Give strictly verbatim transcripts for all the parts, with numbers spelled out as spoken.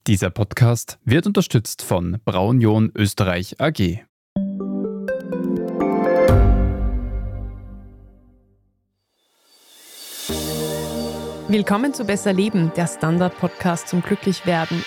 Dieser Podcast wird unterstützt von Braunion Österreich A G. Willkommen zu Besser Leben, der Standard-Podcast zum Glücklichwerden.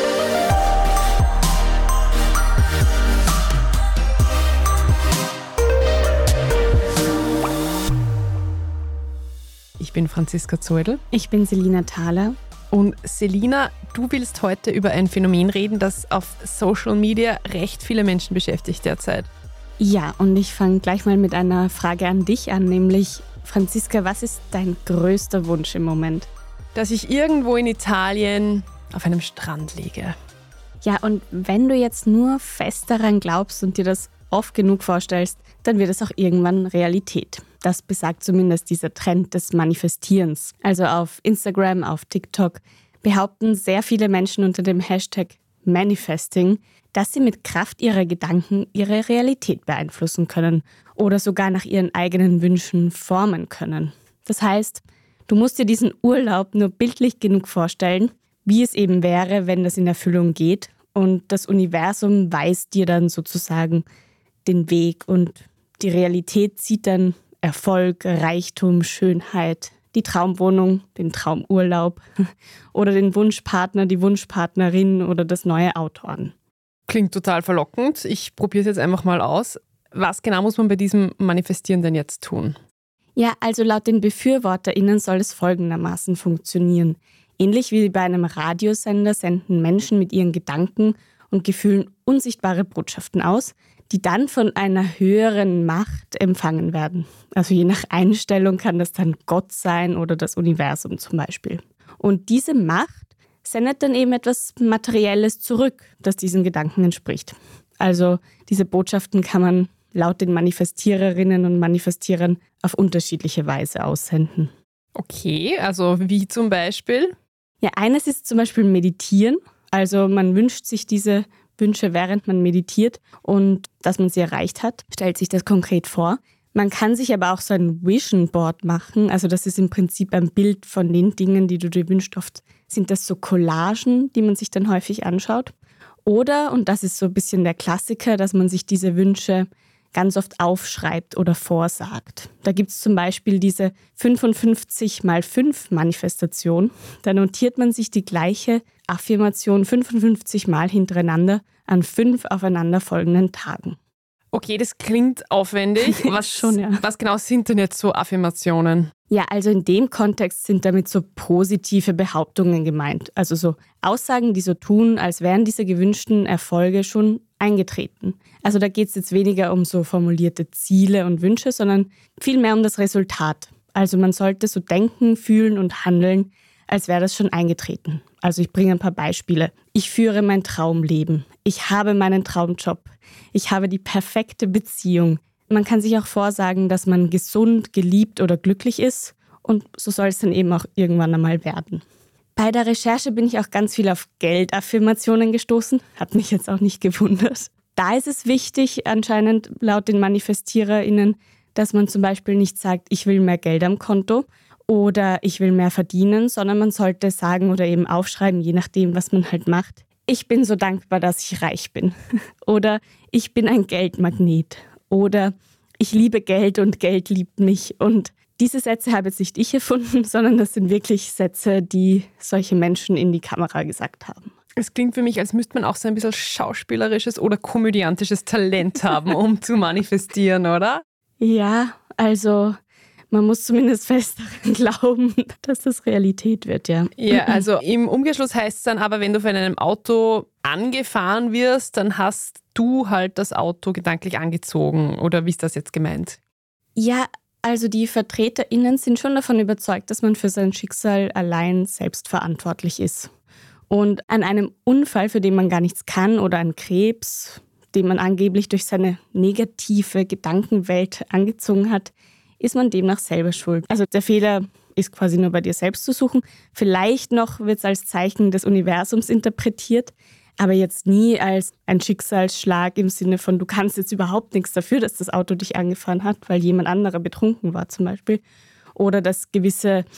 Ich bin Franziska Zeudel. Ich bin Selina Thaler. Und Selina, du willst heute über ein Phänomen reden, das auf Social Media recht viele Menschen beschäftigt derzeit. Ja, und ich fange gleich mal mit einer Frage an dich an, nämlich Franziska, was ist dein größter Wunsch im Moment? Dass ich irgendwo in Italien auf einem Strand liege. Ja, und wenn du jetzt nur fest daran glaubst und dir das oft genug vorstellst, dann wird es auch irgendwann Realität. Das besagt zumindest dieser Trend des Manifestierens. Also auf Instagram, auf TikTok behaupten sehr viele Menschen unter dem Hashtag Manifesting, dass sie mit Kraft ihrer Gedanken ihre Realität beeinflussen können oder sogar nach ihren eigenen Wünschen formen können. Das heißt, du musst dir diesen Urlaub nur bildlich genug vorstellen, wie es eben wäre, wenn das in Erfüllung geht. Und das Universum weist dir dann sozusagen den Weg und die Realität zieht dann Erfolg, Reichtum, Schönheit, die Traumwohnung, den Traumurlaub oder den Wunschpartner, die Wunschpartnerin oder das neue Auto an. Klingt total verlockend. Ich probiere es jetzt einfach mal aus. Was genau muss man bei diesem Manifestieren denn jetzt tun? Ja, also laut den BefürworterInnen soll es folgendermaßen funktionieren. Ähnlich wie bei einem Radiosender senden Menschen mit ihren Gedanken und Gefühlen unsichtbare Botschaften aus, die dann von einer höheren Macht empfangen werden. Also je nach Einstellung kann das dann Gott sein oder das Universum zum Beispiel. Und diese Macht sendet dann eben etwas Materielles zurück, das diesen Gedanken entspricht. Also diese Botschaften kann man laut den Manifestiererinnen und Manifestierern auf unterschiedliche Weise aussenden. Okay, also wie zum Beispiel? Ja, eines ist zum Beispiel Meditieren. Also man wünscht sich diese Wünsche, während man meditiert und dass man sie erreicht hat, stellt sich das konkret vor. Man kann sich aber auch so ein Vision Board machen. Also das ist im Prinzip ein Bild von den Dingen, die du dir wünschst. Oft sind das so Collagen, die man sich dann häufig anschaut. Oder, und das ist so ein bisschen der Klassiker, dass man sich diese Wünsche ganz oft aufschreibt oder vorsagt. Da gibt es zum Beispiel diese fünfundfünfzig mal fünf Manifestation. Da notiert man sich die gleiche Affirmation fünfundfünfzig Mal hintereinander an fünf aufeinanderfolgenden Tagen. Okay, das klingt aufwendig. Was, Schon, ja. Was genau sind denn jetzt so Affirmationen? Ja, also in dem Kontext sind damit so positive Behauptungen gemeint. Also so Aussagen, die so tun, als wären diese gewünschten Erfolge schon eingetreten. Also da geht es jetzt weniger um so formulierte Ziele und Wünsche, sondern vielmehr um das Resultat. Also man sollte so denken, fühlen und handeln, als wäre das schon eingetreten. Also ich bringe ein paar Beispiele. Ich führe mein Traumleben. Ich habe meinen Traumjob. Ich habe die perfekte Beziehung. Man kann sich auch vorsagen, dass man gesund, geliebt oder glücklich ist. Und so soll es dann eben auch irgendwann einmal werden. Bei der Recherche bin ich auch ganz viel auf Geldaffirmationen gestoßen. Hat mich jetzt auch nicht gewundert. Da ist es wichtig, anscheinend laut den ManifestiererInnen, dass man zum Beispiel nicht sagt, ich will mehr Geld am Konto oder ich will mehr verdienen, sondern man sollte sagen oder eben aufschreiben, je nachdem, was man halt macht. Ich bin so dankbar, dass ich reich bin. Oder ich bin ein Geldmagnet. Oder ich liebe Geld und Geld liebt mich. Und diese Sätze habe jetzt nicht ich erfunden, sondern das sind wirklich Sätze, die solche Menschen in die Kamera gesagt haben. Es klingt für mich, als müsste man auch so ein bisschen schauspielerisches oder komödiantisches Talent haben, um zu manifestieren, oder? Ja, also man muss zumindest fest daran glauben, dass das Realität wird, ja. Ja, also im Umkehrschluss heißt es dann aber, wenn du von einem Auto angefahren wirst, dann hast du halt das Auto gedanklich angezogen. Oder wie ist das jetzt gemeint? Ja, also die VertreterInnen sind schon davon überzeugt, dass man für sein Schicksal allein selbst verantwortlich ist. Und an einem Unfall, für den man gar nichts kann, oder an Krebs, den man angeblich durch seine negative Gedankenwelt angezogen hat, ist man demnach selber schuld. Also der Fehler ist quasi nur bei dir selbst zu suchen. Vielleicht noch wird es als Zeichen des Universums interpretiert, aber jetzt nie als ein Schicksalsschlag im Sinne von, du kannst jetzt überhaupt nichts dafür, dass das Auto dich angefahren hat, weil jemand anderer betrunken war zum Beispiel. Oder dass gewisse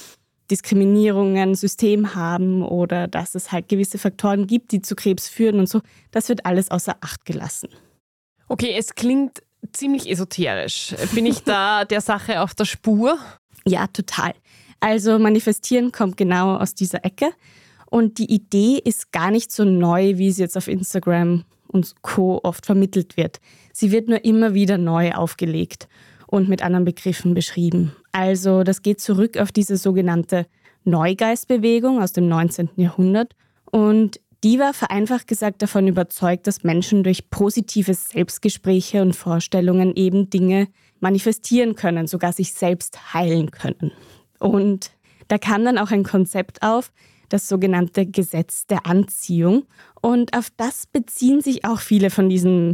Diskriminierungen System haben oder dass es halt gewisse Faktoren gibt, die zu Krebs führen und so. Das wird alles außer Acht gelassen. Okay, es klingt ziemlich esoterisch. Bin ich da der Sache auf der Spur? Ja, total. Also Manifestieren kommt genau aus dieser Ecke. Und die Idee ist gar nicht so neu, wie sie jetzt auf Instagram und Co. oft vermittelt wird. Sie wird nur immer wieder neu aufgelegt und mit anderen Begriffen beschrieben. Also das geht zurück auf diese sogenannte Neugeistbewegung aus dem neunzehnten Jahrhundert. Und die war vereinfacht gesagt davon überzeugt, dass Menschen durch positive Selbstgespräche und Vorstellungen eben Dinge manifestieren können, sogar sich selbst heilen können. Und da kam dann auch ein Konzept auf, das sogenannte Gesetz der Anziehung. Und auf das beziehen sich auch viele von diesen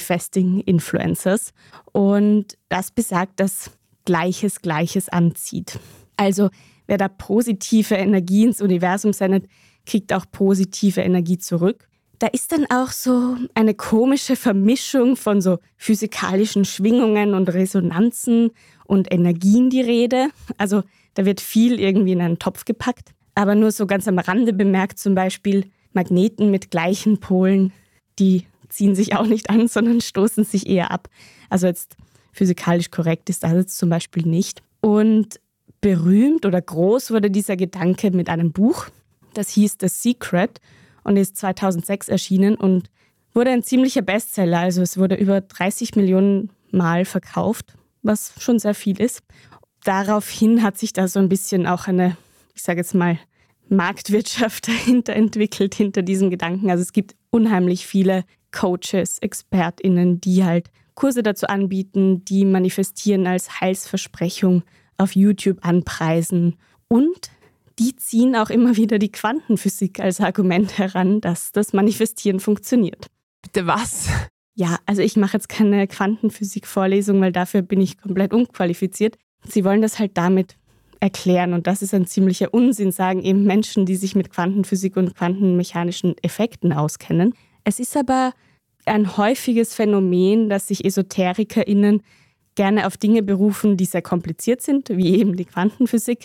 Manifesting-Influencers. Und das besagt, dass Gleiches Gleiches anzieht. Also wer da positive Energie ins Universum sendet, kriegt auch positive Energie zurück. Da ist dann auch so eine komische Vermischung von so physikalischen Schwingungen und Resonanzen und Energien die Rede. Also da wird viel irgendwie in einen Topf gepackt. Aber nur so ganz am Rande bemerkt, zum Beispiel Magneten mit gleichen Polen, die ziehen sich auch nicht an, sondern stoßen sich eher ab. Also jetzt physikalisch korrekt ist das jetzt zum Beispiel nicht. Und berühmt oder groß wurde dieser Gedanke mit einem Buch, das hieß The Secret und ist zweitausendsechs erschienen und wurde ein ziemlicher Bestseller. Also es wurde über dreißig Millionen Mal verkauft, was schon sehr viel ist. Daraufhin hat sich da so ein bisschen auch eine, ich sage jetzt mal, Marktwirtschaft dahinter entwickelt, hinter diesem Gedanken. Also es gibt unheimlich viele Coaches, ExpertInnen, die halt Kurse dazu anbieten, die Manifestieren als Heilsversprechung auf YouTube anpreisen. Und die ziehen auch immer wieder die Quantenphysik als Argument heran, dass das Manifestieren funktioniert. Bitte was? Ja, also ich mache jetzt keine Quantenphysik-Vorlesung, weil dafür bin ich komplett unqualifiziert. Sie wollen das halt damit erklären und das ist ein ziemlicher Unsinn, sagen eben Menschen, die sich mit Quantenphysik und quantenmechanischen Effekten auskennen. Es ist aber ein häufiges Phänomen, dass sich EsoterikerInnen gerne auf Dinge berufen, die sehr kompliziert sind, wie eben die Quantenphysik.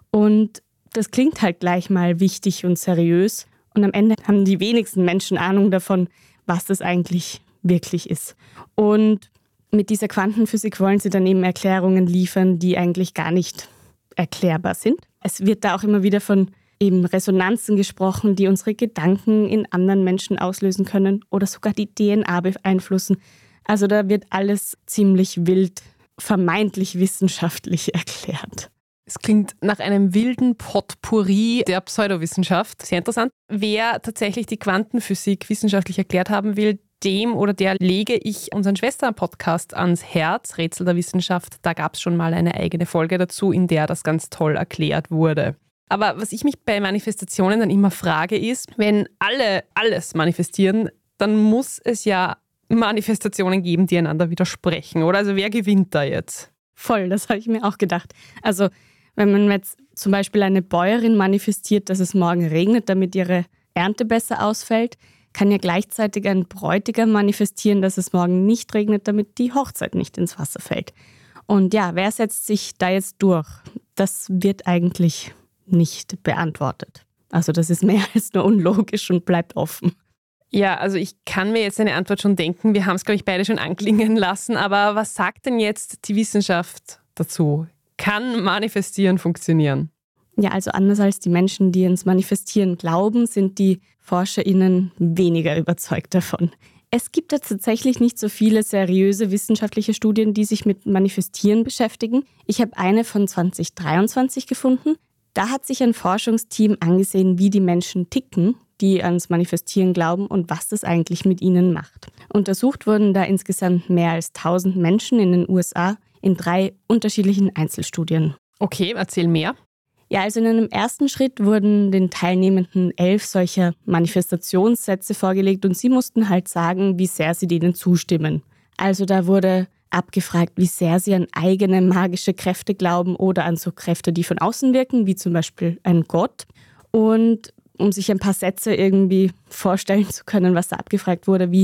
Und das klingt halt gleich mal wichtig und seriös. Und am Ende haben die wenigsten Menschen Ahnung davon, was das eigentlich wirklich ist. Und mit dieser Quantenphysik wollen sie dann eben Erklärungen liefern, die eigentlich gar nicht erklärbar sind. Es wird da auch immer wieder von eben Resonanzen gesprochen, die unsere Gedanken in anderen Menschen auslösen können oder sogar die D N A beeinflussen. Also da wird alles ziemlich wild, vermeintlich wissenschaftlich erklärt. Es klingt nach einem wilden Potpourri der Pseudowissenschaft. Sehr interessant. Wer tatsächlich die Quantenphysik wissenschaftlich erklärt haben will, dem oder der lege ich unseren Schwestern-Podcast ans Herz, Rätsel der Wissenschaft. Da gab es schon mal eine eigene Folge dazu, in der das ganz toll erklärt wurde. Aber was ich mich bei Manifestationen dann immer frage ist, wenn alle alles manifestieren, dann muss es ja Manifestationen geben, die einander widersprechen, oder? Also wer gewinnt da jetzt? Voll, das habe ich mir auch gedacht. Also wenn man jetzt zum Beispiel eine Bäuerin manifestiert, dass es morgen regnet, damit ihre Ernte besser ausfällt, kann ja gleichzeitig ein Bräutigam manifestieren, dass es morgen nicht regnet, damit die Hochzeit nicht ins Wasser fällt. Und ja, wer setzt sich da jetzt durch? Das wird eigentlich nicht beantwortet. Also das ist mehr als nur unlogisch und bleibt offen. Ja, also ich kann mir jetzt eine Antwort schon denken. Wir haben es, glaube ich, beide schon anklingen lassen. Aber was sagt denn jetzt die Wissenschaft dazu? Kann Manifestieren funktionieren? Ja, also anders als die Menschen, die ins Manifestieren glauben, sind die ForscherInnen weniger überzeugt davon. Es gibt da tatsächlich nicht so viele seriöse wissenschaftliche Studien, die sich mit Manifestieren beschäftigen. Ich habe eine von zwanzig dreiundzwanzig gefunden. Da hat sich ein Forschungsteam angesehen, wie die Menschen ticken, die ans Manifestieren glauben und was das eigentlich mit ihnen macht. Untersucht wurden da insgesamt mehr als tausend Menschen in den U S A in drei unterschiedlichen Einzelstudien. Okay, erzähl mehr. Ja, also in einem ersten Schritt wurden den Teilnehmenden elf solcher Manifestationssätze vorgelegt und sie mussten halt sagen, wie sehr sie denen zustimmen. Also da wurde abgefragt, wie sehr sie an eigene magische Kräfte glauben oder an so Kräfte, die von außen wirken, wie zum Beispiel ein Gott. Und um sich ein paar Sätze irgendwie vorstellen zu können, was da abgefragt wurde, wie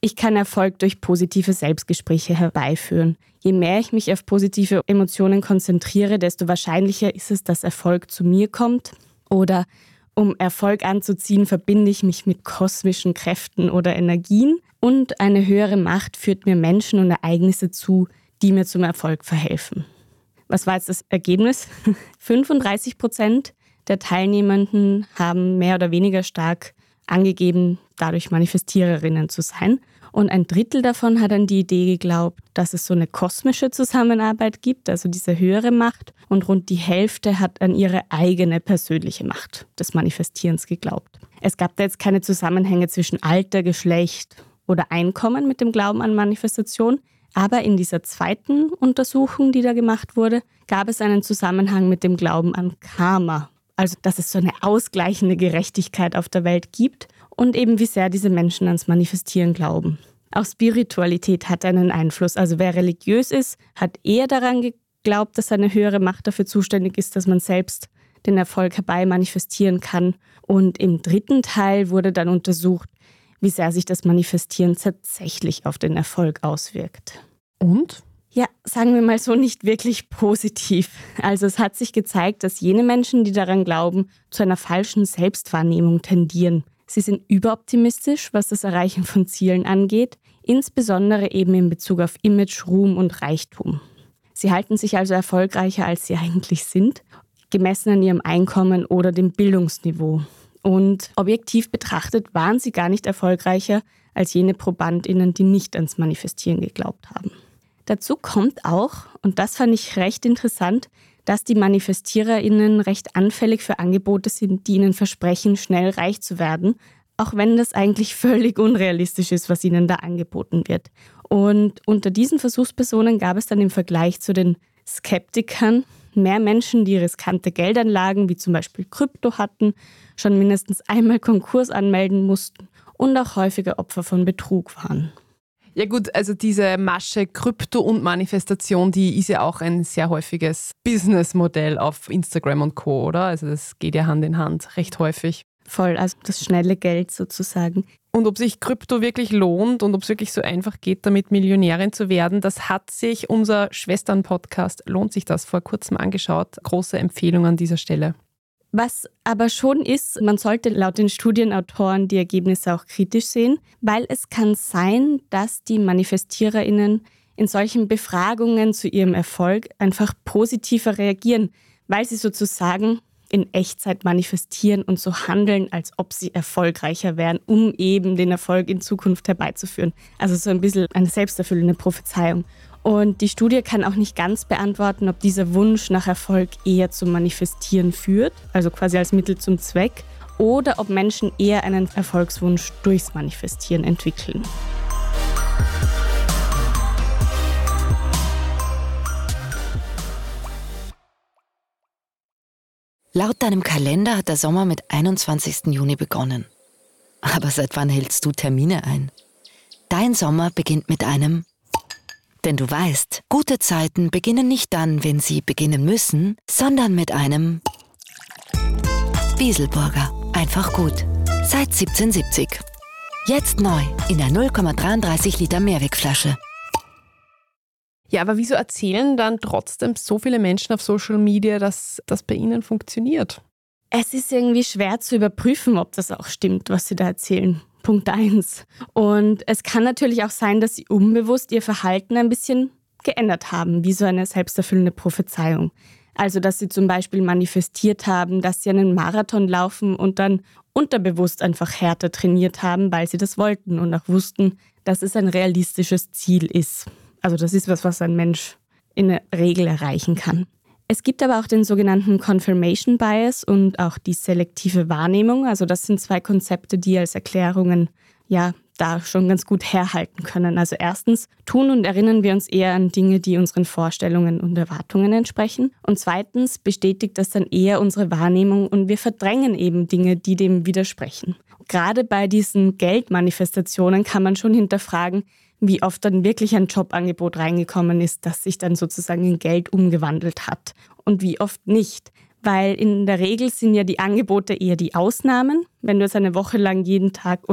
Ich kann Erfolg durch positive Selbstgespräche herbeiführen. Je mehr ich mich auf positive Emotionen konzentriere, desto wahrscheinlicher ist es, dass Erfolg zu mir kommt. Oder um Erfolg anzuziehen, verbinde ich mich mit kosmischen Kräften oder Energien. Und eine höhere Macht führt mir Menschen und Ereignisse zu, die mir zum Erfolg verhelfen. Was war jetzt das Ergebnis? fünfunddreißig Prozent der Teilnehmenden haben mehr oder weniger stark angegeben, dadurch Manifestiererinnen zu sein. Und ein Drittel davon hat an die Idee geglaubt, dass es so eine kosmische Zusammenarbeit gibt, also diese höhere Macht. Und rund die Hälfte hat an ihre eigene persönliche Macht des Manifestierens geglaubt. Es gab da jetzt keine Zusammenhänge zwischen Alter, Geschlecht oder Einkommen mit dem Glauben an Manifestation. Aber in dieser zweiten Untersuchung, die da gemacht wurde, gab es einen Zusammenhang mit dem Glauben an Karma. Also, dass es so eine ausgleichende Gerechtigkeit auf der Welt gibt und eben wie sehr diese Menschen ans Manifestieren glauben. Auch Spiritualität hat einen Einfluss. Also wer religiös ist, hat eher daran geglaubt, dass eine höhere Macht dafür zuständig ist, dass man selbst den Erfolg herbei manifestieren kann. Und im dritten Teil wurde dann untersucht, wie sehr sich das Manifestieren tatsächlich auf den Erfolg auswirkt. Und? Ja, sagen wir mal so, nicht wirklich positiv. Also es hat sich gezeigt, dass jene Menschen, die daran glauben, zu einer falschen Selbstwahrnehmung tendieren. Sie sind überoptimistisch, was das Erreichen von Zielen angeht, insbesondere eben in Bezug auf Image, Ruhm und Reichtum. Sie halten sich also erfolgreicher, als sie eigentlich sind, gemessen an ihrem Einkommen oder dem Bildungsniveau. Und objektiv betrachtet waren sie gar nicht erfolgreicher als jene ProbandInnen, die nicht ans Manifestieren geglaubt haben. Dazu kommt auch, und das fand ich recht interessant, dass die ManifestiererInnen recht anfällig für Angebote sind, die ihnen versprechen, schnell reich zu werden, auch wenn das eigentlich völlig unrealistisch ist, was ihnen da angeboten wird. Und unter diesen Versuchspersonen gab es dann im Vergleich zu den Skeptikern mehr Menschen, die riskante Geldanlagen, wie zum Beispiel Krypto hatten, schon mindestens einmal Konkurs anmelden mussten und auch häufiger Opfer von Betrug waren. Ja gut, also diese Masche Krypto und Manifestation, die ist ja auch ein sehr häufiges Businessmodell auf Instagram und Co., oder? Also das geht ja Hand in Hand recht häufig. Voll, also das schnelle Geld sozusagen. Und ob sich Krypto wirklich lohnt und ob es wirklich so einfach geht, damit Millionärin zu werden, das hat sich unser Schwestern-Podcast Lohnt sich das vor kurzem angeschaut. Große Empfehlung an dieser Stelle. Was aber schon ist, man sollte laut den Studienautoren die Ergebnisse auch kritisch sehen, weil es kann sein, dass die ManifestiererInnen in solchen Befragungen zu ihrem Erfolg einfach positiver reagieren, weil sie sozusagen in Echtzeit manifestieren und so handeln, als ob sie erfolgreicher wären, um eben den Erfolg in Zukunft herbeizuführen. Also so ein bisschen eine selbsterfüllende Prophezeiung. Und die Studie kann auch nicht ganz beantworten, ob dieser Wunsch nach Erfolg eher zum Manifestieren führt, also quasi als Mittel zum Zweck, oder ob Menschen eher einen Erfolgswunsch durchs Manifestieren entwickeln. Laut deinem Kalender hat der Sommer mit einundzwanzigsten Juni begonnen. Aber seit wann hältst du Termine ein? Dein Sommer beginnt mit einem... Denn du weißt, gute Zeiten beginnen nicht dann, wenn sie beginnen müssen, sondern mit einem Wieselburger. Einfach gut. Seit siebzehnhundertsiebzig. Jetzt neu in der null Komma dreiunddreißig Liter Mehrwegflasche. Ja, aber wieso erzählen dann trotzdem so viele Menschen auf Social Media, dass das bei ihnen funktioniert? Es ist irgendwie schwer zu überprüfen, ob das auch stimmt, was sie da erzählen. Punkt eins. Und es kann natürlich auch sein, dass sie unbewusst ihr Verhalten ein bisschen geändert haben, wie so eine selbsterfüllende Prophezeiung. Also, dass sie zum Beispiel manifestiert haben, dass sie einen Marathon laufen und dann unterbewusst einfach härter trainiert haben, weil sie das wollten und auch wussten, dass es ein realistisches Ziel ist. Also das ist was, was ein Mensch in der Regel erreichen kann. Es gibt aber auch den sogenannten Confirmation Bias und auch die selektive Wahrnehmung. Also das sind zwei Konzepte, die als Erklärungen ja da schon ganz gut herhalten können. Also erstens tun und erinnern wir uns eher an Dinge, die unseren Vorstellungen und Erwartungen entsprechen. Und zweitens bestätigt das dann eher unsere Wahrnehmung und wir verdrängen eben Dinge, die dem widersprechen. Gerade bei diesen Geldmanifestationen kann man schon hinterfragen, wie oft dann wirklich ein Jobangebot reingekommen ist, das sich dann sozusagen in Geld umgewandelt hat und wie oft nicht. Weil in der Regel sind ja die Angebote eher die Ausnahmen. Wenn du jetzt eine Woche lang jeden Tag oder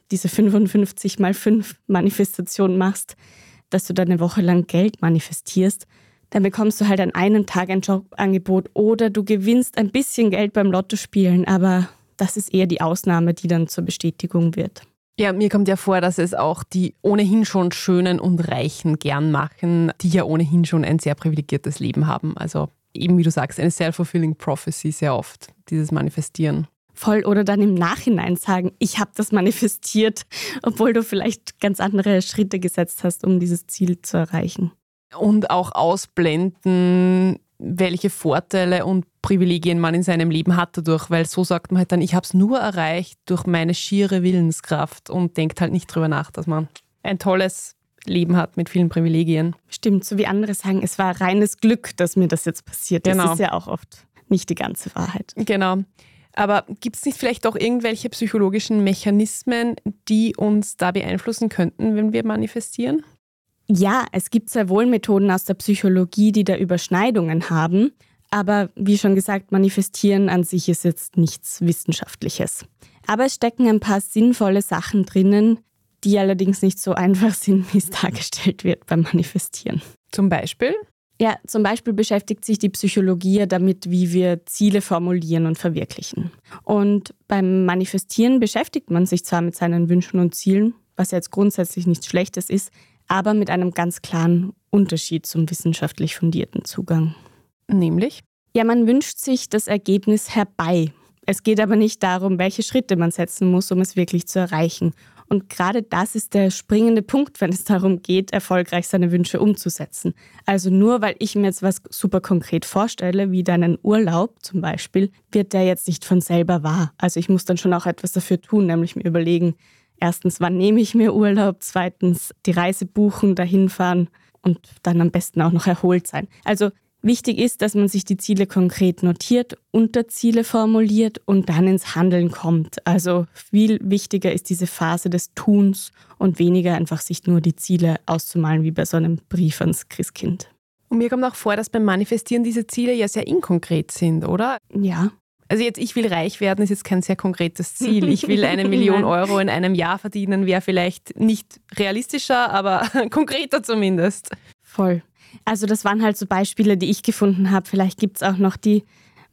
diese fünfundfünfzig mal fünf Manifestation machst, dass du dann eine Woche lang Geld manifestierst, dann bekommst du halt an einem Tag ein Jobangebot oder du gewinnst ein bisschen Geld beim Lottospielen, aber das ist eher die Ausnahme, die dann zur Bestätigung wird. Ja, mir kommt ja vor, dass es auch die ohnehin schon Schönen und Reichen gern machen, die ja ohnehin schon ein sehr privilegiertes Leben haben. Also eben wie du sagst, eine self-fulfilling prophecy sehr oft, dieses Manifestieren. Voll, oder dann im Nachhinein sagen, ich habe das manifestiert, obwohl du vielleicht ganz andere Schritte gesetzt hast, um dieses Ziel zu erreichen. Und auch ausblenden, welche Vorteile und Privilegien man in seinem Leben hat dadurch, weil so sagt man halt dann, ich habe es nur erreicht durch meine schiere Willenskraft und denkt halt nicht drüber nach, dass man ein tolles Leben hat mit vielen Privilegien. Stimmt, so wie andere sagen, es war reines Glück, dass mir das jetzt passiert. Genau. Das ist ja auch oft nicht die ganze Wahrheit. Genau. Aber gibt es nicht vielleicht auch irgendwelche psychologischen Mechanismen, die uns da beeinflussen könnten, wenn wir manifestieren? Ja, es gibt sehr wohl Methoden aus der Psychologie, die da Überschneidungen haben. Aber wie schon gesagt, manifestieren an sich ist jetzt nichts Wissenschaftliches. Aber es stecken ein paar sinnvolle Sachen drinnen, die allerdings nicht so einfach sind, wie es dargestellt wird beim Manifestieren. Zum Beispiel? Ja, zum Beispiel beschäftigt sich die Psychologie ja damit, wie wir Ziele formulieren und verwirklichen. Und beim Manifestieren beschäftigt man sich zwar mit seinen Wünschen und Zielen, was ja jetzt grundsätzlich nichts Schlechtes ist, aber mit einem ganz klaren Unterschied zum wissenschaftlich fundierten Zugang. Nämlich? Ja, man wünscht sich das Ergebnis herbei. Es geht aber nicht darum, welche Schritte man setzen muss, um es wirklich zu erreichen. Und gerade das ist der springende Punkt, wenn es darum geht, erfolgreich seine Wünsche umzusetzen. Also nur weil ich mir jetzt was super konkret vorstelle, wie deinen Urlaub zum Beispiel, wird der jetzt nicht von selber wahr. Also ich muss dann schon auch etwas dafür tun, nämlich mir überlegen, erstens, wann nehme ich mir Urlaub, zweitens, die Reise buchen, dahin fahren und dann am besten auch noch erholt sein. Also wichtig ist, dass man sich die Ziele konkret notiert, Unterziele formuliert und dann ins Handeln kommt. Also viel wichtiger ist diese Phase des Tuns und weniger einfach sich nur die Ziele auszumalen, wie bei so einem Brief ans Christkind. Und mir kommt auch vor, dass beim Manifestieren diese Ziele ja sehr inkonkret sind, oder? Ja. Also jetzt, ich will reich werden, ist jetzt kein sehr konkretes Ziel. Ich will eine Million Euro in einem Jahr verdienen, wäre vielleicht nicht realistischer, aber konkreter zumindest. Voll. Also das waren halt so Beispiele, die ich gefunden habe. Vielleicht gibt es auch noch die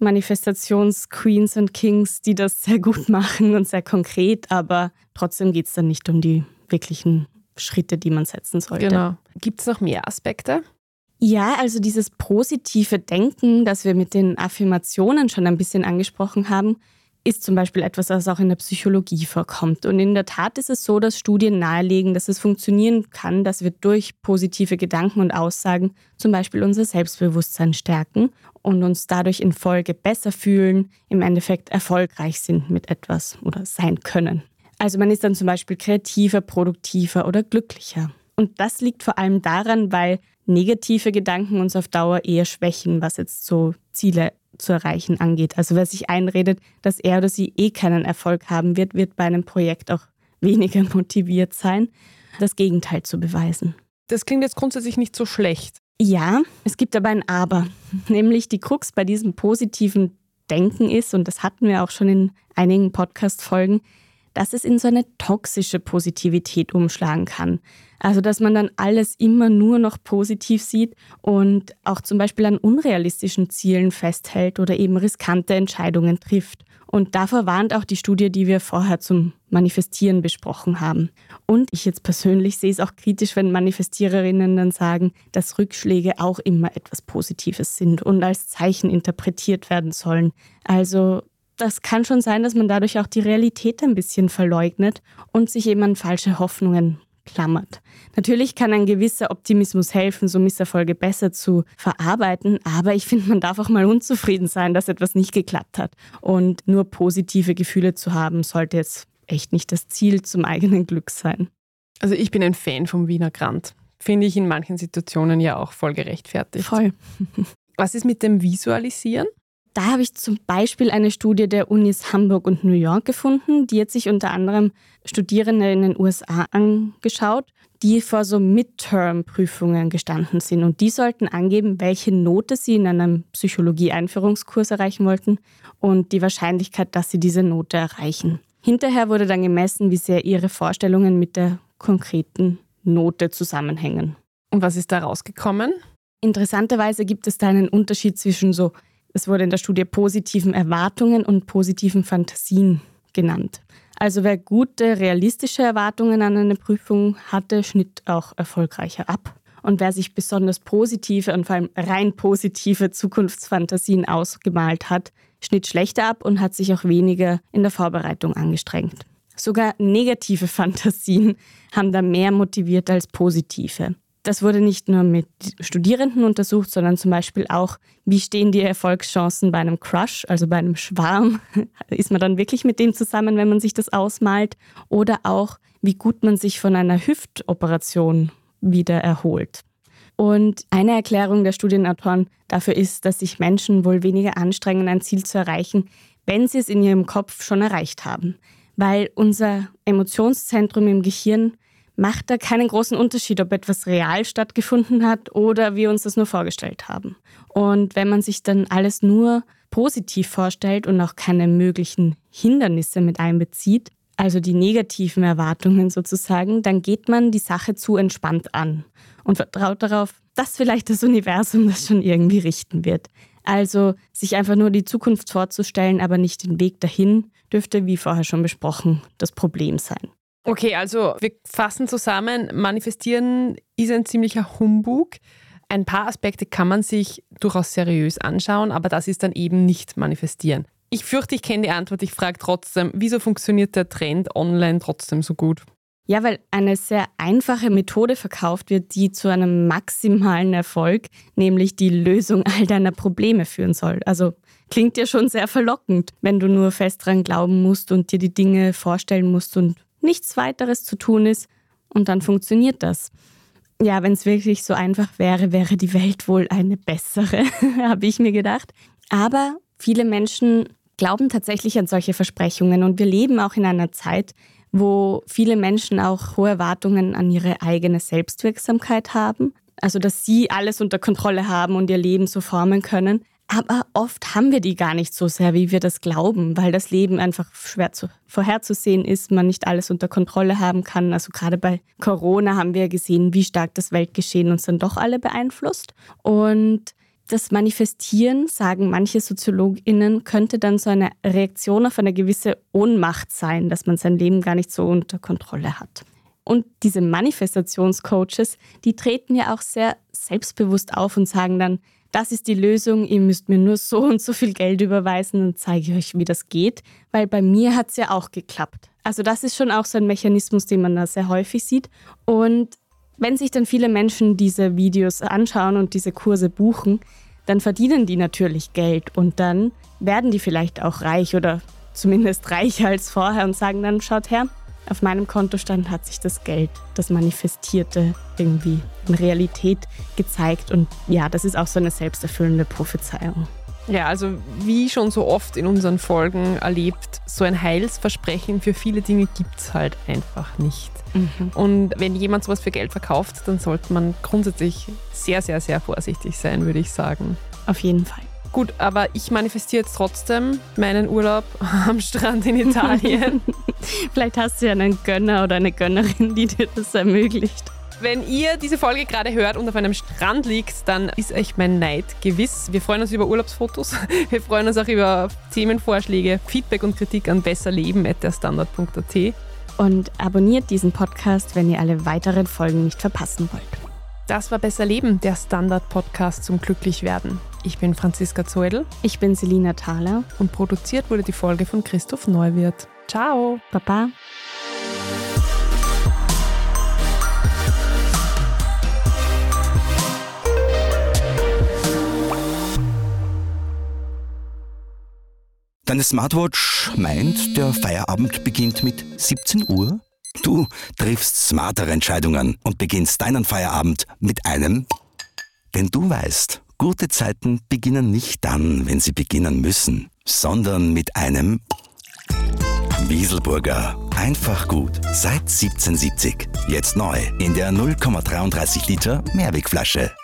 Manifestations-Queens und Kings, die das sehr gut machen und sehr konkret, aber trotzdem geht es dann nicht um die wirklichen Schritte, die man setzen sollte. Genau. Gibt es noch mehr Aspekte? Ja, also dieses positive Denken, das wir mit den Affirmationen schon ein bisschen angesprochen haben, ist zum Beispiel etwas, was auch in der Psychologie vorkommt. Und in der Tat ist es so, dass Studien nahelegen, dass es funktionieren kann, dass wir durch positive Gedanken und Aussagen zum Beispiel unser Selbstbewusstsein stärken und uns dadurch in Folge besser fühlen, im Endeffekt erfolgreich sind mit etwas oder sein können. Also man ist dann zum Beispiel kreativer, produktiver oder glücklicher. Und das liegt vor allem daran, weil negative Gedanken uns auf Dauer eher schwächen, was jetzt so Ziele zu erreichen angeht. Also wer sich einredet, dass er oder sie eh keinen Erfolg haben wird, wird bei einem Projekt auch weniger motiviert sein, das Gegenteil zu beweisen. Das klingt jetzt grundsätzlich nicht so schlecht. Ja, es gibt aber ein Aber. Nämlich die Krux bei diesem positiven Denken ist, und das hatten wir auch schon in einigen Podcast-Folgen, dass es in so eine toxische Positivität umschlagen kann. Also dass man dann alles immer nur noch positiv sieht und auch zum Beispiel an unrealistischen Zielen festhält oder eben riskante Entscheidungen trifft. Und davor warnt auch die Studie, die wir vorher zum Manifestieren besprochen haben. Und ich jetzt persönlich sehe es auch kritisch, wenn Manifestiererinnen dann sagen, dass Rückschläge auch immer etwas Positives sind und als Zeichen interpretiert werden sollen. Also das kann schon sein, dass man dadurch auch die Realität ein bisschen verleugnet und sich eben an falsche Hoffnungen klammert. Natürlich kann ein gewisser Optimismus helfen, so Misserfolge besser zu verarbeiten, aber ich finde, man darf auch mal unzufrieden sein, dass etwas nicht geklappt hat. Und nur positive Gefühle zu haben, sollte jetzt echt nicht das Ziel zum eigenen Glück sein. Also ich bin ein Fan vom Wiener Grand. Finde ich in manchen Situationen ja auch voll gerechtfertigt. Voll. Was ist mit dem Visualisieren? Da habe ich zum Beispiel eine Studie der Unis Hamburg und New York gefunden, die hat sich unter anderem Studierende in den U S A angeschaut, die vor so Midterm-Prüfungen gestanden sind. Und die sollten angeben, welche Note sie in einem Psychologie-Einführungskurs erreichen wollten und die Wahrscheinlichkeit, dass sie diese Note erreichen. Hinterher wurde dann gemessen, wie sehr ihre Vorstellungen mit der konkreten Note zusammenhängen. Und was ist da rausgekommen? Interessanterweise gibt es da einen Unterschied zwischen so, es wurde in der Studie positiven Erwartungen und positiven Fantasien genannt. Also wer gute, realistische Erwartungen an eine Prüfung hatte, schnitt auch erfolgreicher ab. Und wer sich besonders positive und vor allem rein positive Zukunftsfantasien ausgemalt hat, schnitt schlechter ab und hat sich auch weniger in der Vorbereitung angestrengt. Sogar negative Fantasien haben da mehr motiviert als positive. Das wurde nicht nur mit Studierenden untersucht, sondern zum Beispiel auch, wie stehen die Erfolgschancen bei einem Crush, also bei einem Schwarm. Ist man dann wirklich mit dem zusammen, wenn man sich das ausmalt? Oder auch, wie gut man sich von einer Hüftoperation wieder erholt. Und eine Erklärung der Studienautoren dafür ist, dass sich Menschen wohl weniger anstrengen, ein Ziel zu erreichen, wenn sie es in ihrem Kopf schon erreicht haben. Weil unser Emotionszentrum im Gehirn macht da keinen großen Unterschied, ob etwas real stattgefunden hat oder wir uns das nur vorgestellt haben. Und wenn man sich dann alles nur positiv vorstellt und auch keine möglichen Hindernisse mit einbezieht, also die negativen Erwartungen sozusagen, dann geht man die Sache zu entspannt an und vertraut darauf, dass vielleicht das Universum das schon irgendwie richten wird. Also sich einfach nur die Zukunft vorzustellen, aber nicht den Weg dahin, dürfte, wie vorher schon besprochen, das Problem sein. Okay, also wir fassen zusammen, manifestieren ist ein ziemlicher Humbug. Ein paar Aspekte kann man sich durchaus seriös anschauen, aber das ist dann eben nicht manifestieren. Ich fürchte, ich kenne die Antwort. Ich frage trotzdem, wieso funktioniert der Trend online trotzdem so gut? Ja, weil eine sehr einfache Methode verkauft wird, die zu einem maximalen Erfolg, nämlich die Lösung all deiner Probleme führen soll. Also klingt ja schon sehr verlockend, wenn du nur fest dran glauben musst und dir die Dinge vorstellen musst und nichts weiteres zu tun ist. Und dann funktioniert das. Ja, wenn es wirklich so einfach wäre, wäre die Welt wohl eine bessere, habe ich mir gedacht. Aber viele Menschen glauben tatsächlich an solche Versprechungen und wir leben auch in einer Zeit, wo viele Menschen auch hohe Erwartungen an ihre eigene Selbstwirksamkeit haben. Also, dass sie alles unter Kontrolle haben und ihr Leben so formen können. Aber oft haben wir die gar nicht so sehr, wie wir das glauben, weil das Leben einfach schwer zu, vorherzusehen ist, man nicht alles unter Kontrolle haben kann. Also gerade bei Corona haben wir gesehen, wie stark das Weltgeschehen uns dann doch alle beeinflusst. Und das Manifestieren, sagen manche SoziologInnen, könnte dann so eine Reaktion auf eine gewisse Ohnmacht sein, dass man sein Leben gar nicht so unter Kontrolle hat. Und diese Manifestationscoaches, die treten ja auch sehr selbstbewusst auf und sagen dann, das ist die Lösung, ihr müsst mir nur so und so viel Geld überweisen und zeige ich euch, wie das geht, weil bei mir hat es ja auch geklappt. Also das ist schon auch so ein Mechanismus, den man da sehr häufig sieht. Und wenn sich dann viele Menschen diese Videos anschauen und diese Kurse buchen, dann verdienen die natürlich Geld und dann werden die vielleicht auch reich oder zumindest reicher als vorher und sagen dann, schaut her, auf meinem Kontostand hat sich das Geld, das Manifestierte irgendwie in Realität gezeigt und ja, das ist auch so eine selbsterfüllende Prophezeiung. Ja, also wie schon so oft in unseren Folgen erlebt, so ein Heilsversprechen für viele Dinge gibt es halt einfach nicht. Mhm. Und wenn jemand sowas für Geld verkauft, dann sollte man grundsätzlich sehr, sehr, sehr vorsichtig sein, würde ich sagen. Auf jeden Fall. Gut, aber ich manifestiere jetzt trotzdem meinen Urlaub am Strand in Italien. Vielleicht hast du ja einen Gönner oder eine Gönnerin, die dir das ermöglicht. Wenn ihr diese Folge gerade hört und auf einem Strand liegt, dann ist euch mein Neid gewiss. Wir freuen uns über Urlaubsfotos. Wir freuen uns auch über Themenvorschläge, Feedback und Kritik an besserleben at derstandard punkt at. Und abonniert diesen Podcast, wenn ihr alle weiteren Folgen nicht verpassen wollt. Das war Besser Leben, der Standard-Podcast zum Glücklichwerden. Ich bin Franziska Zeudel. Ich bin Selina Thaler. Und produziert wurde die Folge von Christoph Neuwirth. Ciao. Baba. Deine Smartwatch meint, der Feierabend beginnt mit siebzehn Uhr? Du triffst smartere Entscheidungen und beginnst deinen Feierabend mit einem... Denn du weißt, gute Zeiten beginnen nicht dann, wenn sie beginnen müssen, sondern mit einem... Wieselburger. Einfach gut. Seit siebzehnhundertsiebzig. Jetzt neu in der null Komma dreiunddreißig Liter Mehrwegflasche.